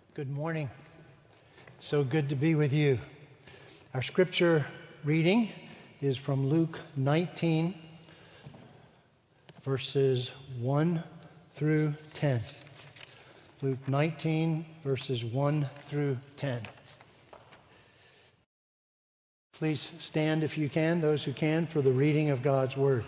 Good morning. So good to be with you. Our scripture reading is from Luke 19, verses 1 through 10. Luke 19, verses 1 through 10. Please stand if you can, those who can, for the reading of God's word.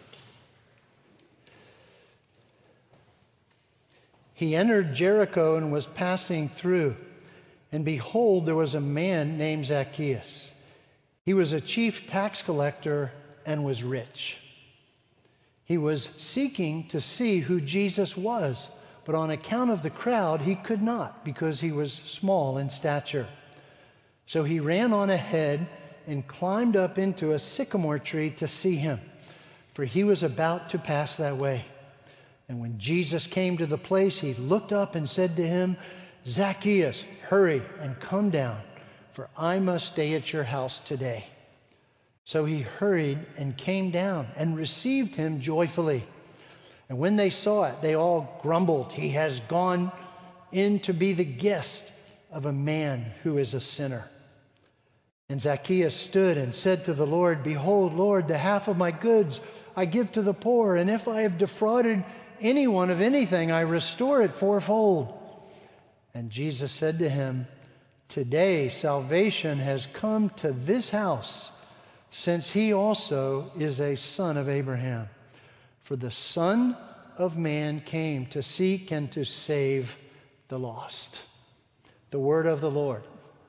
He entered Jericho and was passing through, and behold, there was a man named Zacchaeus. He was a chief tax collector and was rich. He was seeking to see who Jesus was, but on account of the crowd, he could not, because he was small in stature. So he ran on ahead and climbed up into a sycamore tree to see him, for he was about to pass that way. And when Jesus came to the place, he looked up and said to him, "Zacchaeus, hurry and come down, for I must stay at your house today." So he hurried and came down and received him joyfully. And when they saw it, they all grumbled, "He has gone in to be the guest of a man who is a sinner." And Zacchaeus stood and said to the Lord, "Behold, Lord, the half of my goods I give to the poor, and if I have defrauded anyone of anything, I restore it fourfold." And Jesus said to him, "Today salvation has come to this house, since he also is a son of Abraham. For the Son of Man came to seek and to save the lost." The word of the Lord.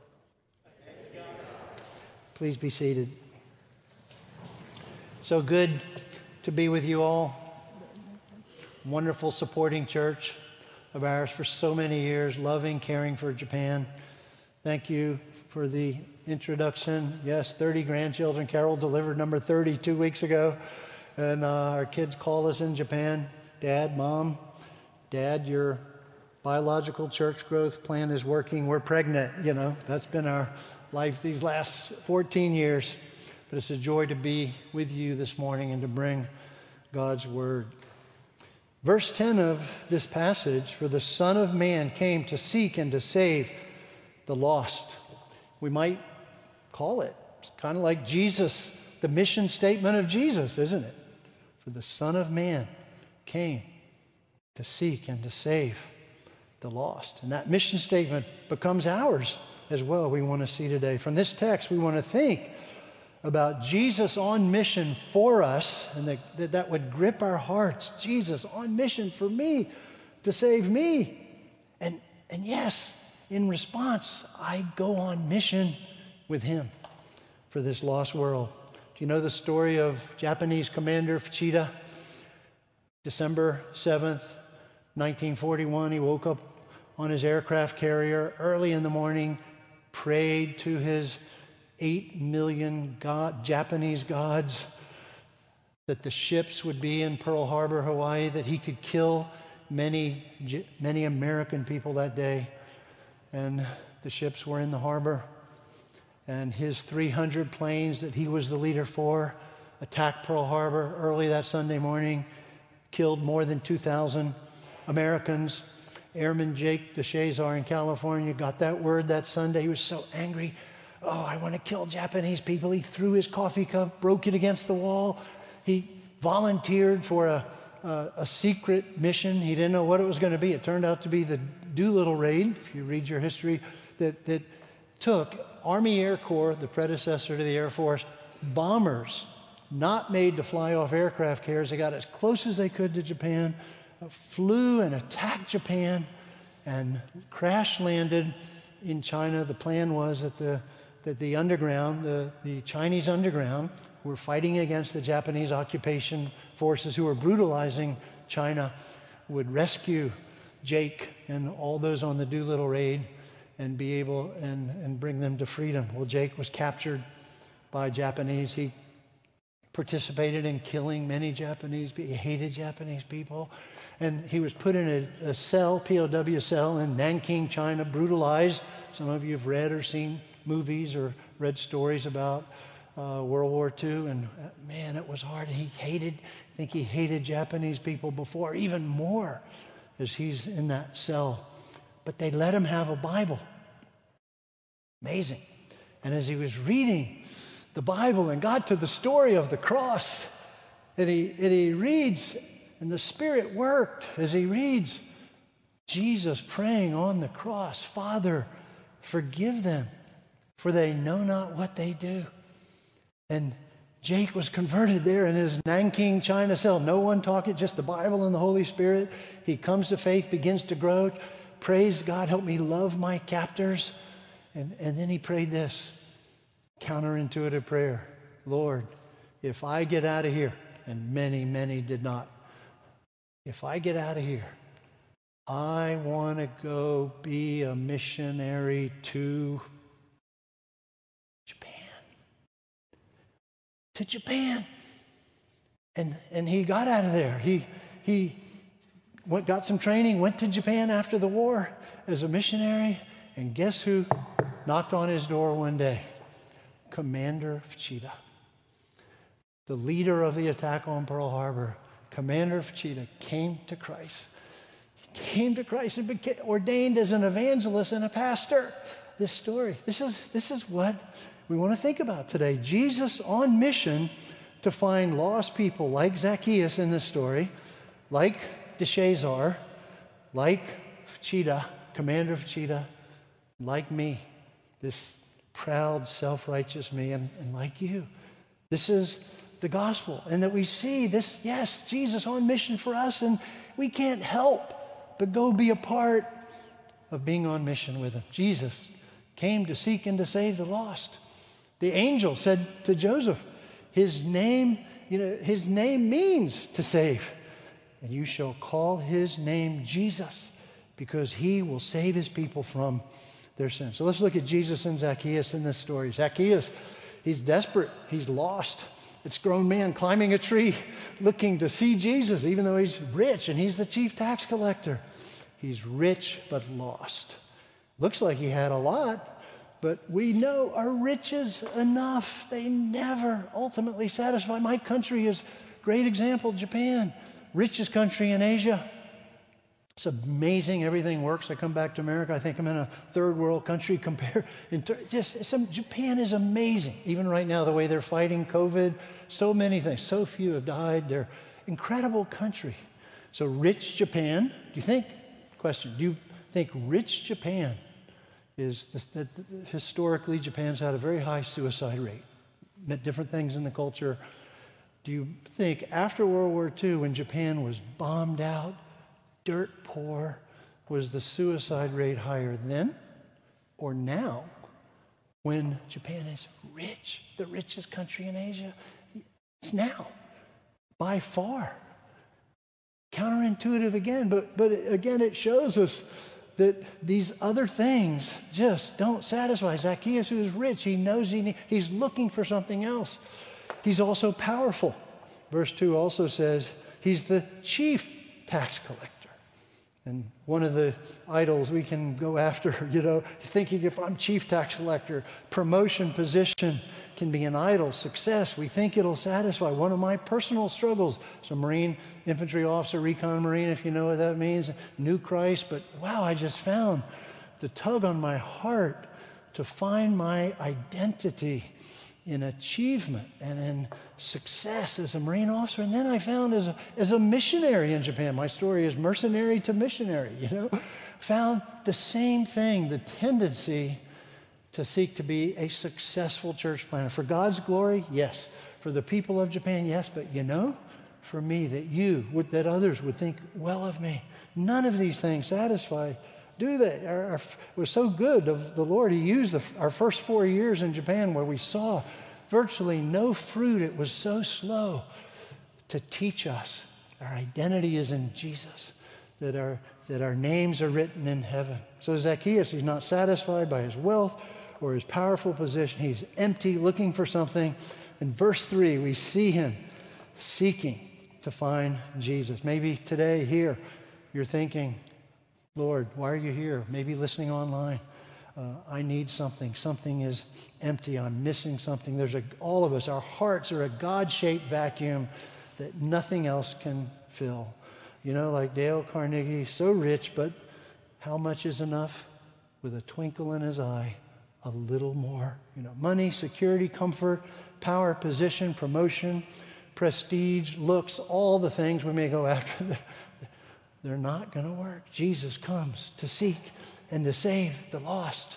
Please be seated. So good to be with you all. Wonderful supporting church of ours for so many years, loving, caring for Japan. Thank you for the introduction. Yes, 30 grandchildren. Carol delivered number 30 2 weeks ago. And our kids call us in Japan, "Dad, Mom, Dad, your biological church growth plan is working. We're pregnant." You know, that's been our life these last 14 years. But it's a joy to be with you this morning and to bring God's word. Verse 10 of this passage, "For the Son of Man came to seek and to save the lost." We might call it, it's kind of like Jesus, the mission statement of Jesus, isn't it? For the Son of Man came to seek and to save the lost. And that mission statement becomes ours as well, we want to see today. From this text, we want to think about Jesus on mission for us, and that would grip our hearts. Jesus on mission for me, to save me. And yes, in response, I go on mission with him for this lost world. Do you know the story of Japanese Commander Fuchida? December 7th, 1941, he woke up on his aircraft carrier early in the morning, prayed to his 8 million Japanese gods that the ships would be in Pearl Harbor, Hawaii, that he could kill many American people that day. And the ships were in the harbor, and his 300 planes that he was the leader for attacked Pearl Harbor early that Sunday morning, killed more than 2,000 Americans. Airman Jake DeShazar in California got that word that Sunday. He was so angry. "Oh, I want to kill Japanese people." He threw his coffee cup, broke it against the wall. He volunteered for a secret mission. He didn't know what it was going to be. It turned out to be the Doolittle raid, if you read your history, that took Army Air Corps, the predecessor to the Air Force, bombers not made to fly off aircraft carriers. They got as close as they could to Japan, flew and attacked Japan, and crash landed in China. The plan was that the underground, the Chinese underground, were fighting against the Japanese occupation forces who were brutalizing China, would rescue Jake and all those on the Doolittle raid and be able and bring them to freedom. Well, Jake was captured by Japanese. He participated in killing many Japanese people. He hated Japanese people. And he was put in a cell, POW cell, in Nanking, China, brutalized. Some of you have read or seen movies or read stories about World War II. And man, it was hard. I think he hated Japanese people before, even more, as he's in that cell. but they let him have a Bible. Amazing. And as he was reading the Bible and got to the story of the cross, and he reads, and the Spirit worked as he reads Jesus praying on the cross, Father, forgive them, for they know not what they do. And Jake was converted there in his Nanking, China cell. No one talking, just the Bible and the Holy Spirit. He comes to faith, begins to grow. Praise God, help me love my captors. And then he prayed this counterintuitive prayer. Lord, if I get out of here, and many, many did not. If I get out of here, I want to go be a missionary to Japan. To Japan. And he got out of there. He got some training, went to Japan after the war as a missionary, and guess who knocked on his door one day? Commander Fuchida. The leader of the attack on Pearl Harbor, Commander Fuchida, came to Christ. He came to Christ and became ordained as an evangelist and a pastor. This story, this is what we want to think about today. Jesus on mission to find lost people like Zacchaeus in this story, like Deshazar, like Fuchida, Commander Fuchida, like me, this proud, self-righteous me, and like you. This is the gospel, and that we see this, yes, Jesus on mission for us, and we can't help but go be a part of being on mission with him. Jesus came to seek and to save the lost. The angel said to Joseph, his name means to save, and you shall call his name Jesus, because he will save his people from their sins. So let's look at Jesus and Zacchaeus in this story. Zacchaeus, he's desperate, he's lost. It's a grown man climbing a tree looking to see Jesus, even though he's rich and he's the chief tax collector. He's rich but lost. Looks like he had a lot, but we know, are riches enough? They never ultimately satisfy. My country is a great example, Japan, richest country in Asia. It's amazing everything works. I come back to America, I think I'm in a third world country Japan is amazing. Even right now, the way they're fighting COVID, so many things, so few have died. They're incredible country. So rich Japan, do you think rich Japan is, historically Japan's had a very high suicide rate, meant different things in the culture. Do you think after World War II, when Japan was bombed out, dirt poor, was the suicide rate higher then or now when Japan is rich, the richest country in Asia? It's now, by far. Counterintuitive again, but again, it shows us that these other things just don't satisfy. Zacchaeus, who is rich, he knows he's looking for something else. He's also powerful. Verse 2 also says he's the chief tax collector. And one of the idols we can go after, thinking if I'm chief tax collector, promotion, position can be an idol. Success, we think it'll satisfy. One of my personal struggles, as a Marine infantry officer, recon Marine, if you know what that means, knew Christ, but wow, I just found the tug on my heart to find my identity in achievement and in success as a Marine officer. And then I found as a missionary in Japan, my story is mercenary to missionary, found the same thing, the tendency to seek to be a successful church planter. For God's glory, yes. For the people of Japan, yes. But for me, that others would think well of me. None of these things satisfy, do they? It was so good of the Lord. He used our first 4 years in Japan where we saw virtually no fruit. It was so slow to teach us our identity is in Jesus, that our names are written in heaven. So Zacchaeus, he's not satisfied by his wealth or his powerful position. He's empty, looking for something. In verse 3, we see him seeking to find Jesus. Maybe today here, you're thinking, Lord, why are you here? Maybe listening online. I need something. Something is empty. I'm missing something. All of us, our hearts are a God-shaped vacuum that nothing else can fill. Like Dale Carnegie, so rich, but How much is enough? With a twinkle in his eye, a little more. Money, security, comfort, power, position, promotion, prestige, looks, all the things we may go after, they're not going to work. Jesus comes to seek and to save the lost.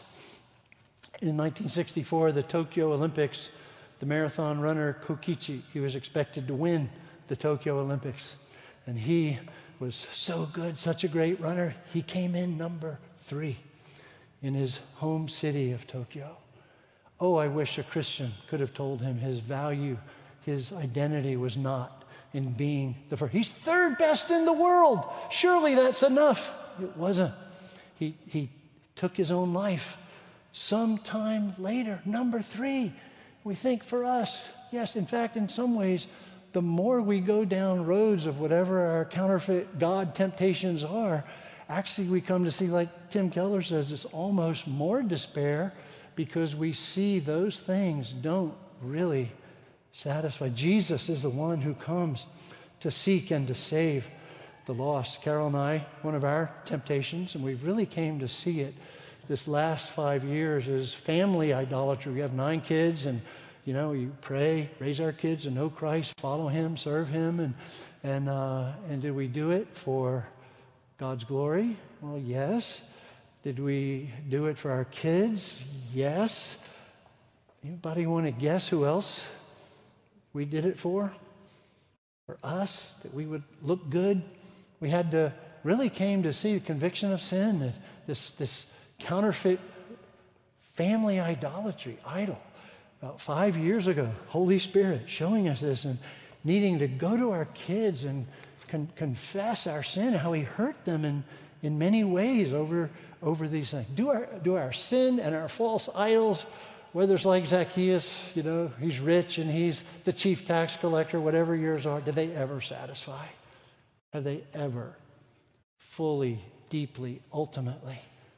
In 1964, the Tokyo Olympics, the marathon runner Kokichi, he was expected to win the Tokyo Olympics. And he was so good, such a great runner, he came in number 3 in his home city of Tokyo. Oh, I wish a Christian could have told him his value, his identity was not in being the first. He's 3rd best in the world. Surely that's enough. It wasn't. He took his own life sometime later, number 3. We think for us, yes, in fact, in some ways, the more we go down roads of whatever our counterfeit God temptations are, actually we come to see, like Tim Keller says, it's almost more despair because we see those things don't really satisfy. Jesus is the one who comes to seek and to save the lost. Carol and I, one of our temptations, and we really came to see it this last 5 years, is family idolatry. We have 9 kids, and you pray, raise our kids to know Christ, follow him, serve him, and did we do it for God's glory? Well, yes. Did we do it for our kids? Yes. Anybody want to guess who else we did it for? For us, that we would look good. We really came to see the conviction of sin, that this counterfeit family idolatry, idol. About 5 years ago, Holy Spirit showing us this and needing to go to our kids and confess our sin, how we hurt them in many ways over these things. Do our sin and our false idols, whether it's like Zacchaeus, he's rich and he's the chief tax collector, whatever yours are, did they ever satisfy? Have they ever fully, deeply, ultimately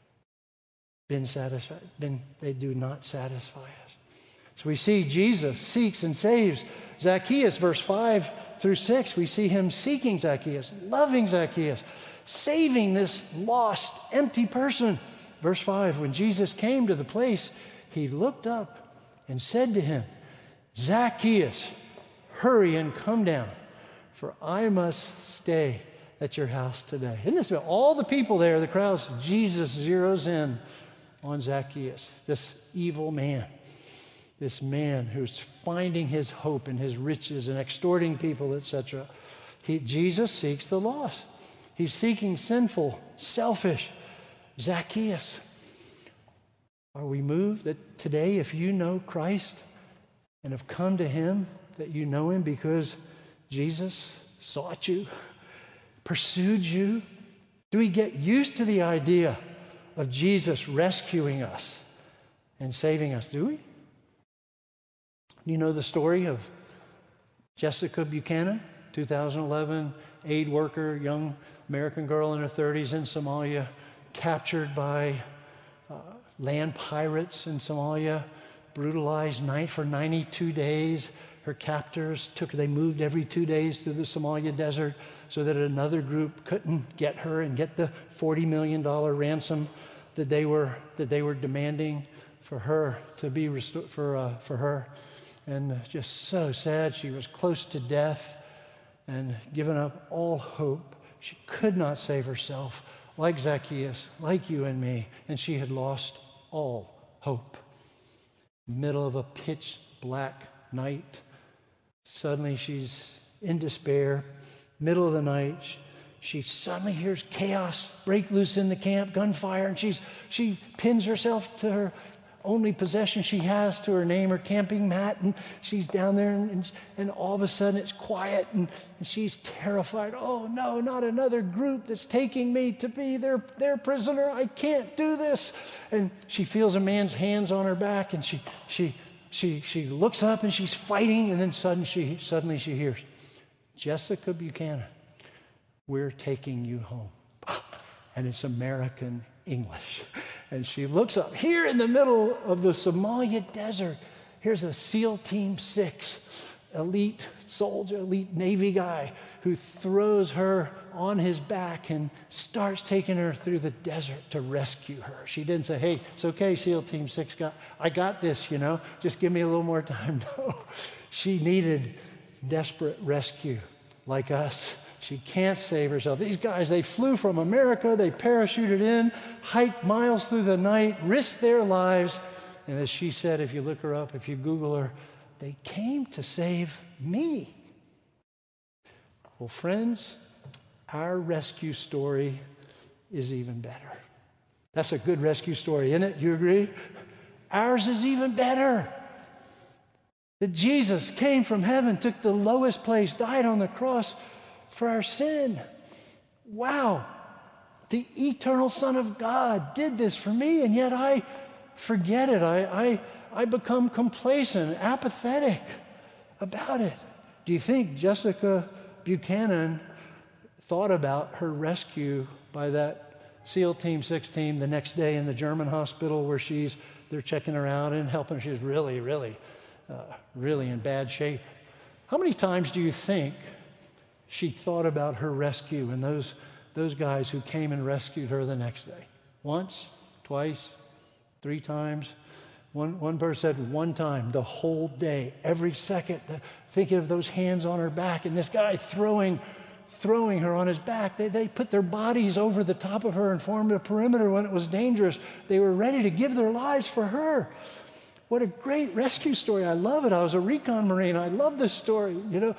been satisfied? They do not satisfy us. So we see Jesus seeks and saves Zacchaeus, verse 5 through 6. We see him seeking Zacchaeus, loving Zacchaeus, saving this lost, empty person. Verse 5, when Jesus came to the place, he looked up and said to him, Zacchaeus, hurry and come down, for I must stay at your house today. Isn't this all the people there, the crowds? Jesus zeroes in on Zacchaeus, this evil man. This man who's finding his hope in his riches and extorting people, etc. Jesus seeks the lost. He's seeking sinful, selfish Zacchaeus. Are we moved that today, if you know Christ and have come to him, that you know him because Jesus sought you, pursued you? Do we get used to the idea of Jesus rescuing us and saving us? Do we? You know the story of Jessica Buchanan, 2011 aid worker, young American girl in her 30s in Somalia, captured by land pirates in Somalia, brutalized for 92 days. Her captors they moved every 2 days through the Somalia desert so that another group couldn't get her and get the $40 million ransom that they were demanding for her to be restored for her. And just so sad. She was close to death and given up all hope. She could not save herself, like Zacchaeus, like you and me, and she had lost all hope. Middle of a pitch black night, suddenly she's in despair. Middle of the night, she suddenly hears chaos break loose in the camp, gunfire, and she pins herself to her only possession she has, to her name, her camping mat, and she's down there, and all of a sudden it's quiet, and she's terrified. Oh no, not another group that's taking me to be their prisoner. I can't do this. And she feels a man's hands on her back, and she looks up and she's fighting, and then suddenly she hears, Jessica Buchanan, we're taking you home. And it's American English. And she looks up. Here in the middle of the Somalia desert, here's a SEAL Team 6 elite soldier, elite Navy guy who throws her on his back and starts taking her through the desert to rescue her. She didn't say, hey, it's okay, SEAL Team 6, I got this, just give me a little more time. No, she needed desperate rescue like us. She can't save herself. These guys, they flew from America, they parachuted in, hiked miles through the night, risked their lives, and as she said, if you look her up, if you Google her, they came to save me. Well, friends, our rescue story is even better. That's a good rescue story, isn't it? You agree? Ours is even better. That Jesus came from heaven, took the lowest place, died on the cross for our sin. Wow. The eternal Son of God did this for me, and yet I forget it. I become complacent, apathetic about it. Do you think Jessica Buchanan thought about her rescue by that SEAL Team 6 team the next day in the German hospital where they're checking her out and helping her? She's really, really, really in bad shape. How many times do you think she thought about her rescue and those guys who came and rescued her the next day? Once, twice, 3 times? One verse said one time, the whole day, every second, thinking of those hands on her back and this guy throwing her on his back. They put their bodies over the top of her and formed a perimeter when it was dangerous. They were ready to give their lives for her. What a great rescue story. I love it. I was a recon Marine. I love this story,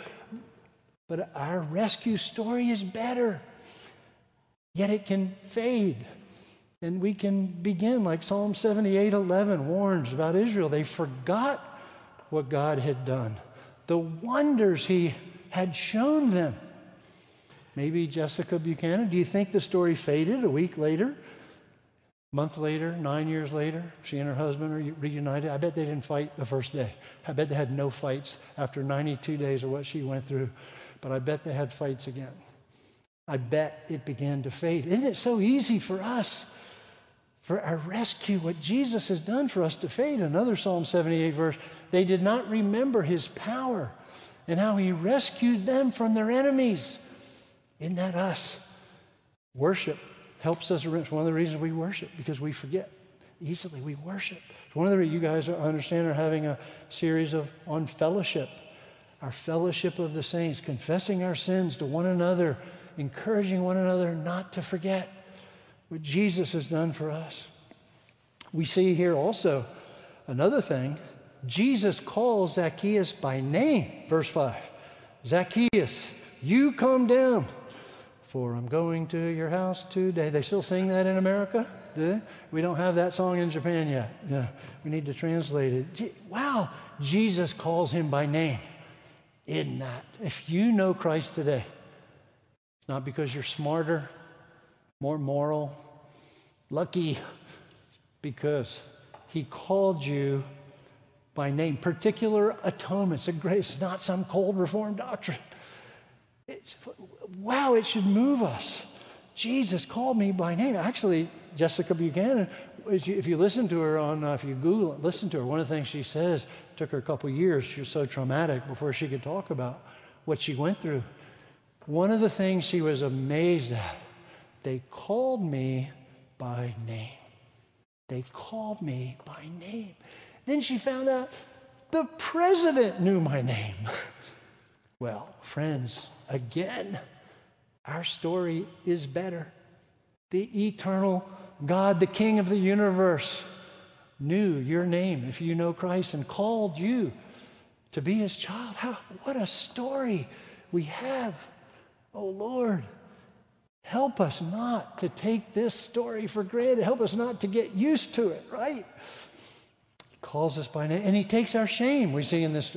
But our rescue story is better. Yet it can fade. And we can begin like Psalm 78:11 warns about Israel. They forgot what God had done, the wonders he had shown them. Maybe Jessica Buchanan, do you think the story faded a week later, month later, 9 years later? She and her husband are reunited. I bet they didn't fight the first day. I bet they had no fights after 92 days of what she went through. But I bet they had fights again. I bet it began to fade. Isn't it so easy for us, for our rescue, what Jesus has done for us to fade? Another Psalm 78 verse, they did not remember his power and how he rescued them from their enemies. Isn't that us? Worship helps us. It's one of the reasons we worship, because we forget easily. We worship. It's one of the reasons you guys, I understand, are having a series on fellowship. Our fellowship of the saints, confessing our sins to one another, encouraging one another not to forget what Jesus has done for us. We see here also another thing. Jesus calls Zacchaeus by name, verse 5. Zacchaeus, you come down, for I'm going to your house today. They still sing that in America? Do they? We don't have that song in Japan yet. Yeah, we need to translate it. Wow, Jesus calls him by name. In that, if you know Christ today, it's not because you're smarter, more moral, lucky, because he called you by name. Particular atonement. It's not some cold Reformed doctrine. Wow, it should move us. Jesus called me by name. Actually, Jessica Buchanan, if you listen to her if you Google it, listen to her, one of the things she says, took her a couple years, she was so traumatic before she could talk about what she went through. One of the things she was amazed at, they called me by name. They called me by name. Then she found out the president knew my name. Well, friends, again, our story is better. The eternal God, the King of the universe, knew your name if you know Christ and called you to be his child. What a story we have. Oh, Lord, help us not to take this story for granted. Help us not to get used to it, right? He calls us by name, and he takes our shame. We see in this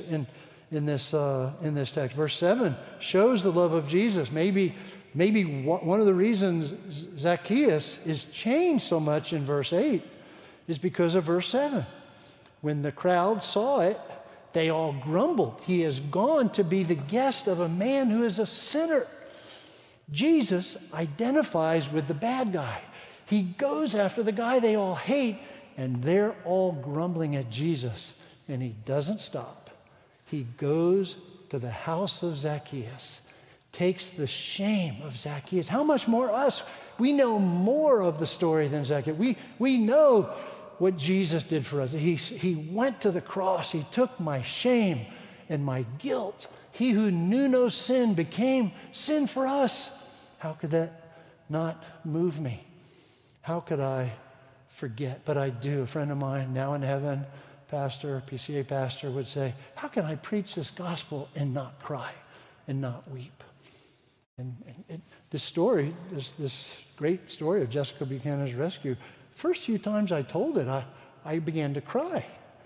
text. Verse 7 shows the love of Jesus. Maybe one of the reasons Zacchaeus is changed so much in verse 8 is because of verse 7. When the crowd saw it, they all grumbled. He has gone to be the guest of a man who is a sinner. Jesus identifies with the bad guy. He goes after the guy they all hate, and they're all grumbling at Jesus. And he doesn't stop. He goes to the house of Zacchaeus takes the shame of Zacchaeus. How much more us? We know more of the story than Zacchaeus. We know what Jesus did for us. He went to the cross. He took my shame and my guilt. He who knew no sin became sin for us. How could that not move me? How could I forget? But I do. A friend of mine, now in heaven, pastor, PCA pastor, would say, how can I preach this gospel and not cry and not weep? And this story, this great story of Jessica Buchanan's rescue, first few times I told it, I began to cry.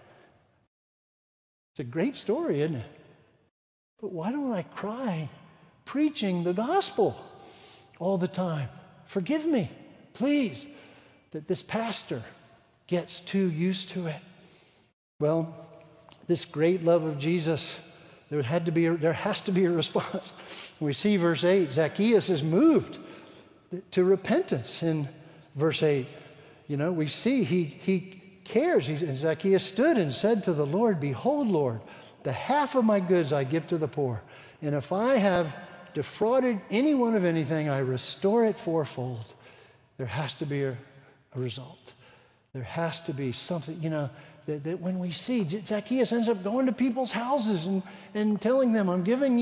It's a great story, isn't it? But why don't I cry preaching the gospel all the time? Forgive me, please, that this pastor gets too used to it. Well, this great love of Jesus, there has to be a response. We see verse 8, Zacchaeus is moved to repentance in verse 8. You know, we see he cares. And Zacchaeus stood and said to the Lord, behold, Lord, the half of my goods I give to the poor. And if I have defrauded anyone of anything, I restore it fourfold. There has to be a result. There has to be something, you know, that when we see, Zacchaeus ends up going to people's houses and telling them, I'm giving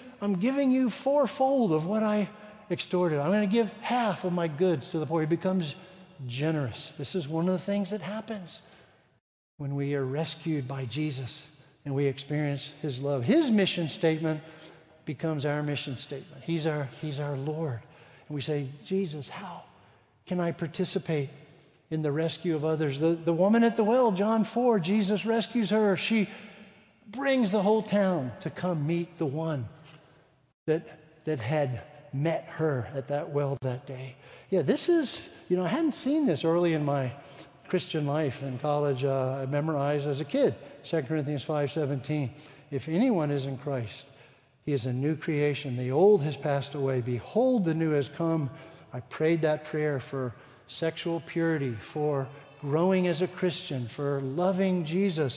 you fourfold of what I extorted. I'm going to give half of my goods to the poor. He becomes generous. This is one of the things that happens when we are rescued by Jesus and we experience his love. His mission statement becomes our mission statement. He's our Lord. And we say, Jesus, how can I participate in the rescue of others? The woman at the well, John 4, Jesus rescues her. She brings the whole town to come meet the one that had met her at that well that day. Yeah, this is, you know, I hadn't seen this early in my Christian life. In college, I memorized as a kid, 2 Corinthians 5:17. If anyone is in Christ, he is a new creation. The old has passed away. Behold, the new has come. I prayed that prayer for sexual purity, for growing as a Christian, for loving Jesus.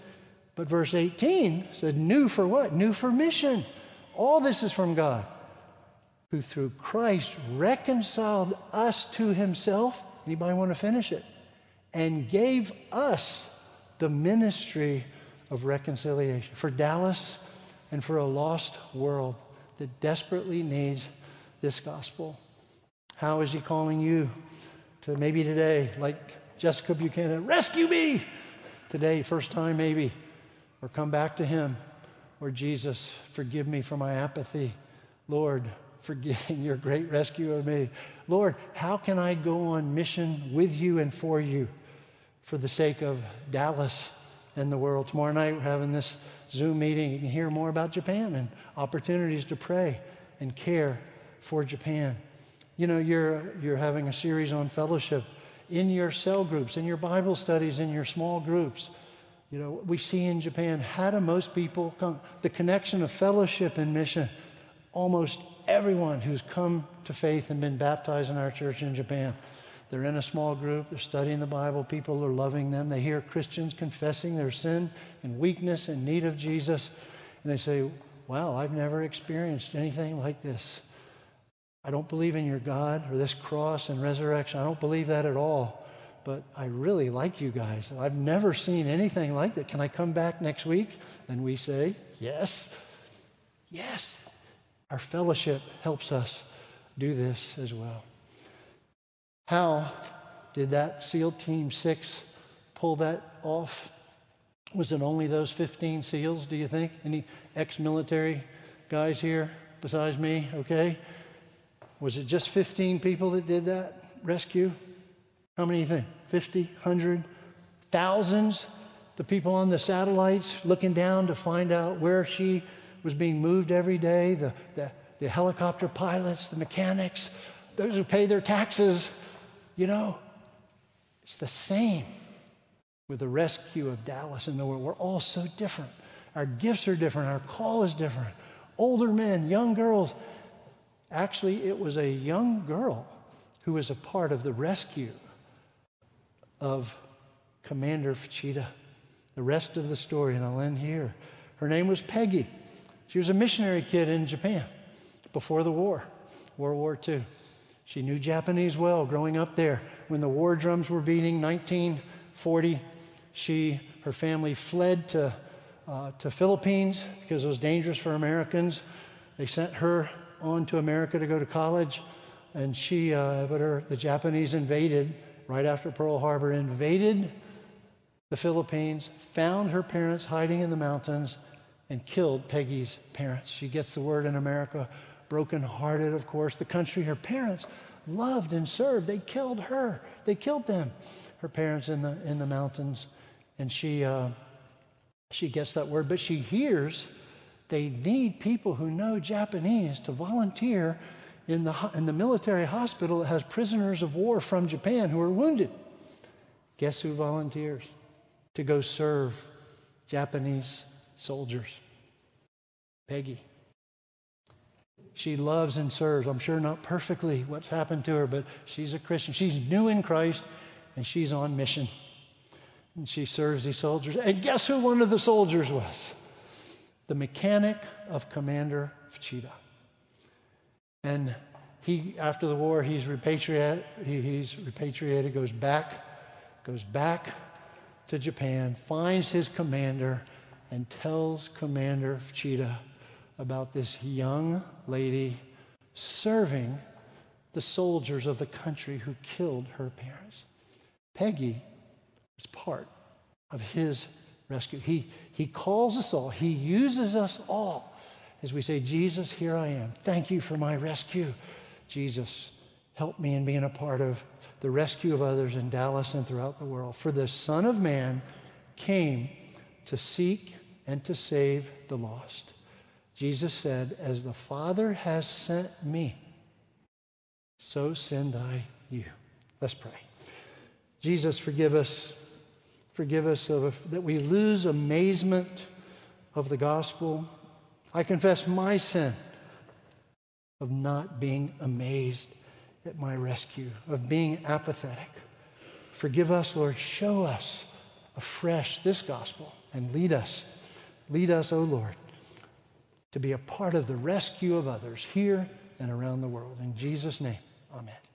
But verse 18 said, new for what? New for mission. All this is from God, who through Christ reconciled us to himself. Anybody want to finish it? And gave us the ministry of reconciliation for Dallas and for a lost world that desperately needs this gospel. How is he calling you to maybe today, like Jessica Buchanan, rescue me today, first time maybe, or come back to him, or Jesus, forgive me for my apathy. Lord, forgetting your great rescue of me. Lord, how can I go on mission with you and for you for the sake of Dallas and the world? Tomorrow night we're having this Zoom meeting. You can hear more about Japan and opportunities to pray and care for Japan. You know, you're having a series on fellowship in your cell groups, in your Bible studies, in your small groups. You know, we see in Japan, how do most people come? The connection of fellowship and mission. Almost everyone who's come to faith and been baptized in our church in Japan, they're in a small group, they're studying the Bible, people are loving them, they hear Christians confessing their sin and weakness and need of Jesus, and they say, wow, I've never experienced anything like this. I don't believe in your God or this cross and resurrection. I don't believe that at all. But I really like you guys. I've never seen anything like that. Can I come back next week? And we say, yes. Yes. Our fellowship helps us do this as well. How did that SEAL Team 6 pull that off? Was it only those 15 SEALs, do you think? Any ex-military guys here besides me? Okay. Was it just 15 people that did that rescue? How many do you think? 50, 100, thousands? The people on the satellites looking down to find out where she was being moved every day, the helicopter pilots, the mechanics, those who pay their taxes. You know, it's the same with the rescue of Dallas and the world. We're all so different. Our gifts are different. Our call is different. Older men, young girls. Actually, it was a young girl who was a part of the rescue of Commander Fujita. The rest of the story, and I'll end here. Her name was Peggy. She was a missionary kid in Japan. before the war, World War II. She knew Japanese well growing up there. When the war drums were beating, 1940, her family fled to Philippines because it was dangerous for Americans. They sent her on to America to go to college, and the Japanese invaded right after Pearl Harbor, invaded the Philippines, found her parents hiding in the mountains, and killed Peggy's parents. She gets the word in America, brokenhearted, of course. The country her parents loved and served, they killed her. They killed them, her parents in the mountains. And she gets that word, but she hears they need people who know Japanese to volunteer in the military hospital that has prisoners of war from Japan who are wounded. Guess who volunteers to go serve Japanese soldiers? Peggy. She loves and serves. I'm sure not perfectly what's happened to her, but she's a Christian. She's new in Christ, and she's on mission. And she serves these soldiers. And guess who one of the soldiers was? The mechanic of Commander Fuchida. And after the war, he's repatriated, goes back to Japan, finds his commander, and tells Commander Fuchida about this young lady serving the soldiers of the country who killed her parents. Peggy was part of his rescue. He calls us all. He uses us all as we say, Jesus, here I am. Thank you for my rescue. Jesus, help me in being a part of the rescue of others in Dallas and throughout the world. For the Son of Man came to seek and to save the lost. Jesus said, as the Father has sent me, so send I you. Let's pray. Jesus, forgive us. Forgive us that we lose amazement of the gospel. I confess my sin of not being amazed at my rescue, of being apathetic. Forgive us, Lord. Show us afresh this gospel and lead us. Lead us, O Lord, to be a part of the rescue of others here and around the world. In Jesus' name, amen.